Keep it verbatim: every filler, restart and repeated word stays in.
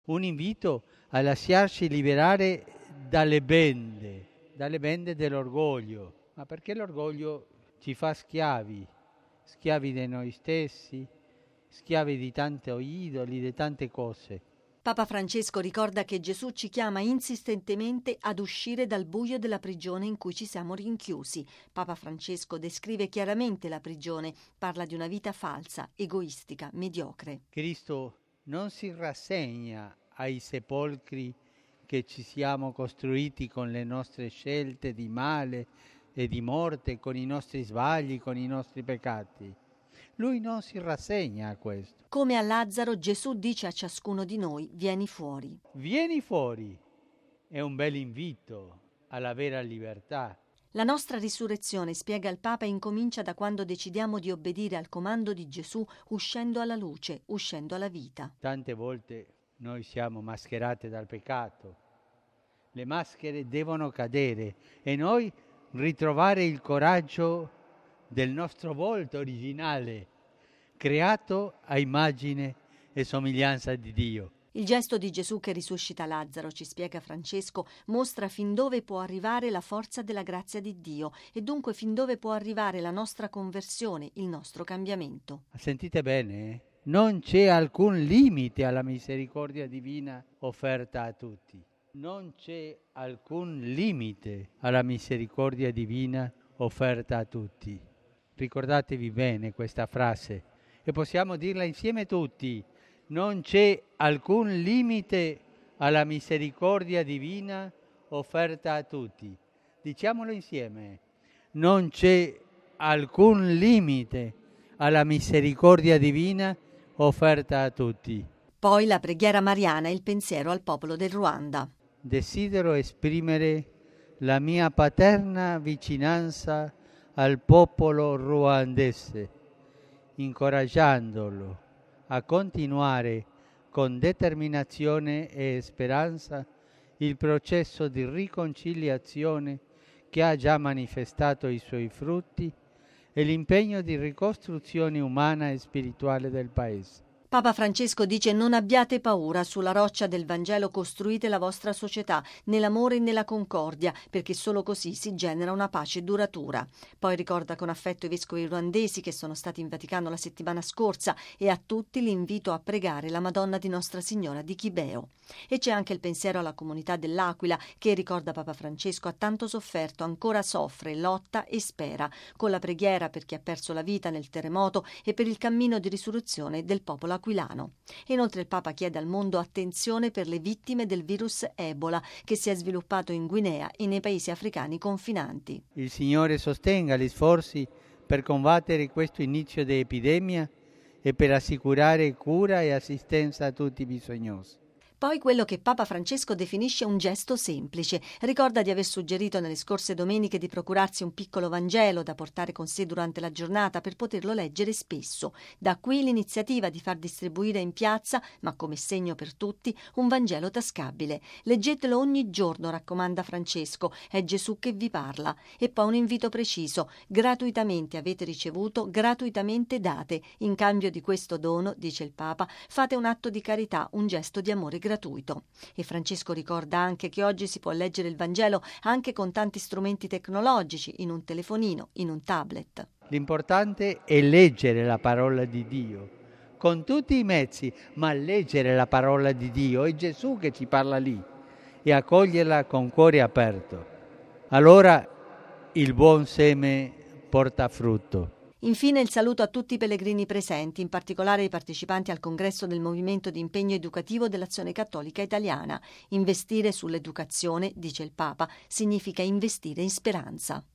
un invito a lasciarci liberare dalle bende, dalle bende dell'orgoglio. Ma perché l'orgoglio ci fa schiavi, schiavi di noi stessi, schiavi di tanti idoli, di tante cose. Papa Francesco ricorda che Gesù ci chiama insistentemente ad uscire dal buio della prigione in cui ci siamo rinchiusi. Papa Francesco descrive chiaramente la prigione, parla di una vita falsa, egoistica, mediocre. Cristo non si rassegna ai sepolcri che ci siamo costruiti con le nostre scelte di male e di morte, con i nostri sbagli, con i nostri peccati. Lui non si rassegna a questo. Come a Lazzaro, Gesù dice a ciascuno di noi: vieni fuori. Vieni fuori è un bel invito alla vera libertà. La nostra risurrezione, spiega il Papa, incomincia da quando decidiamo di obbedire al comando di Gesù, uscendo alla luce, uscendo alla vita. Tante volte noi siamo mascherate dal peccato. Le maschere devono cadere e noi ritrovare il coraggio del nostro volto originale, creato a immagine e somiglianza di Dio. Il gesto di Gesù che risuscita Lazzaro, ci spiega Francesco, mostra fin dove può arrivare la forza della grazia di Dio e dunque fin dove può arrivare la nostra conversione, il nostro cambiamento. Sentite bene, eh? Non c'è alcun limite alla misericordia divina offerta a tutti. Non c'è alcun limite alla misericordia divina offerta a tutti. Ricordatevi bene questa frase e possiamo dirla insieme tutti. Non c'è alcun limite alla misericordia divina offerta a tutti. Diciamolo insieme. Non c'è alcun limite alla misericordia divina offerta a tutti. Poi la preghiera mariana e il pensiero al popolo del Ruanda. Desidero esprimere la mia paterna vicinanza al popolo ruandese, incoraggiandolo a continuare con determinazione e speranza il processo di riconciliazione che ha già manifestato i suoi frutti e l'impegno di ricostruzione umana e spirituale del Paese. Papa Francesco dice: non abbiate paura, sulla roccia del Vangelo costruite la vostra società, nell'amore e nella concordia, perché solo così si genera una pace duratura. Poi ricorda con affetto i vescovi ruandesi che sono stati in Vaticano la settimana scorsa e a tutti l'invito a pregare la Madonna di Nostra Signora di Chibeo. E c'è anche il pensiero alla comunità dell'Aquila che, ricorda Papa Francesco, ha tanto sofferto, ancora soffre, lotta e spera, con la preghiera per chi ha perso la vita nel terremoto e per il cammino di risurrezione del popolo aquilano. Inoltre il Papa chiede al mondo attenzione per le vittime del virus Ebola che si è sviluppato in Guinea e nei paesi africani confinanti. Il Signore sostenga gli sforzi per combattere questo inizio di epidemia e per assicurare cura e assistenza a tutti i bisognosi. Poi quello che Papa Francesco definisce un gesto semplice. Ricorda di aver suggerito nelle scorse domeniche di procurarsi un piccolo Vangelo da portare con sé durante la giornata per poterlo leggere spesso. Da qui l'iniziativa di far distribuire in piazza, ma come segno per tutti, un Vangelo tascabile. Leggetelo ogni giorno, raccomanda Francesco, è Gesù che vi parla. E poi un invito preciso: gratuitamente avete ricevuto, gratuitamente date. In cambio di questo dono, dice il Papa, fate un atto di carità, un gesto di amore gratuito. E Francesco ricorda anche che oggi si può leggere il Vangelo anche con tanti strumenti tecnologici, in un telefonino, in un tablet. L'importante è leggere la parola di Dio, con tutti i mezzi, ma leggere la parola di Dio, è Gesù che ci parla lì, e accoglierla con cuore aperto. Allora il buon seme porta frutto. Infine il saluto a tutti i pellegrini presenti, in particolare i partecipanti al congresso del Movimento di Impegno Educativo dell'Azione Cattolica Italiana. Investire sull'educazione, dice il Papa, significa investire in speranza.